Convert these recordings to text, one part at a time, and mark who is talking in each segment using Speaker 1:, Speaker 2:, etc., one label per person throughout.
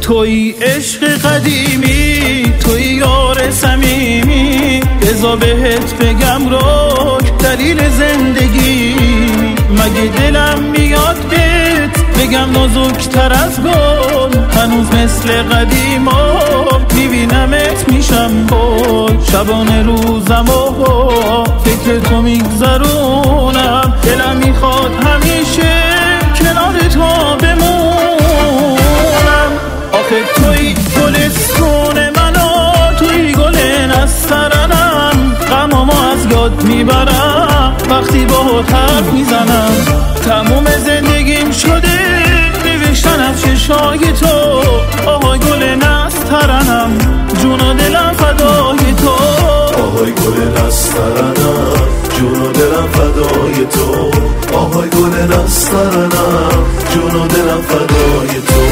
Speaker 1: توی عشق قدیمی، توی یار صمیمی، بذار بهت بگم روک دلیل زندگی. مگه دلم میاد بهت بگم نازک‌تر از گل، هنوز مثل قدیما میبینمت میشم بول. شبانه روزم و فکر تو میگذرونم، دلم میخواد همیشه کنار تو بمونم. آخه توی گلستون منو، توی گل نسترنم، غمامو از یاد میبرم وقتی باهات حرف میزنم. تموم زندگیم شده نوشتن از چشای تو، آهای گل نسترنم، جون و دلم فدای تو.
Speaker 2: آهای گل نسترنم، جون و دلم فدای تو. آهای گل نسترنم، جون و دلم فدای تو.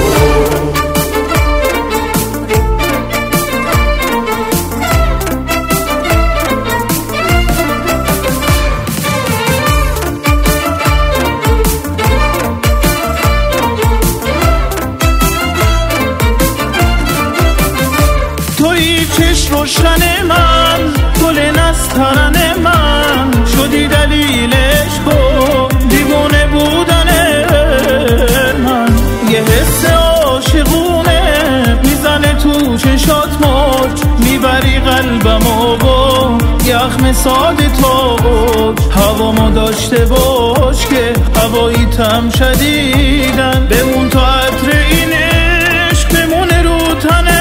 Speaker 1: چشم روشن من، گل نسترن من، شدی دلیل عشق و دیوانه بودن من. یه حس عاشقونه میزنه تو چشات موج، میبری قلبمو با یخم ساده تو. هوامو داشته باش که هوایی تم شدیدن، بمون تا عطر این عشق بمونه رو تنه.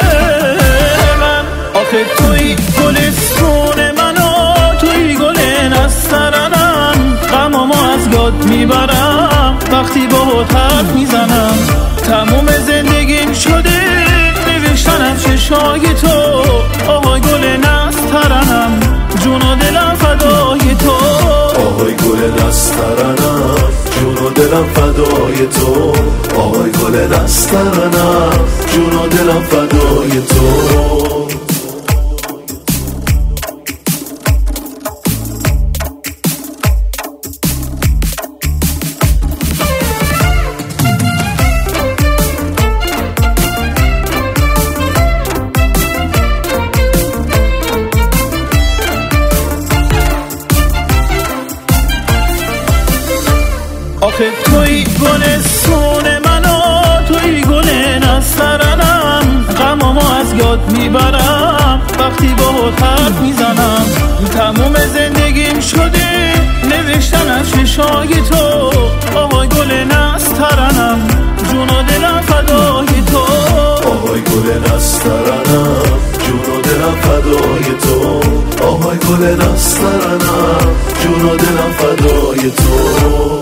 Speaker 1: آخه توی گلستون منو، توی گل نسترنم، غمامو از یاد میبرم وقتی باهات حرف میزنم. تموم زندگیم شده نوشتن از چشای تو، آهای گل نسترنم، جون و دلم فدای تو.
Speaker 2: آهای گل نسترنم، جون و دلم فدای تو. آهای گل نسترنم، جون و دلم فدای تو.
Speaker 1: آخه توی گلستون منو، توی گل نسترنم، غمامو از یاد میبرم وقتی باهات حرف میزنم. تموم زندگیم شده نوشتن از چشای تو، آهای گل نسترنم، جون و دلم فدای تو.
Speaker 2: آهای گل نسترنم، جون و دلم فدای تو. آهای گل نسترنم، جون و دلم فدای تو.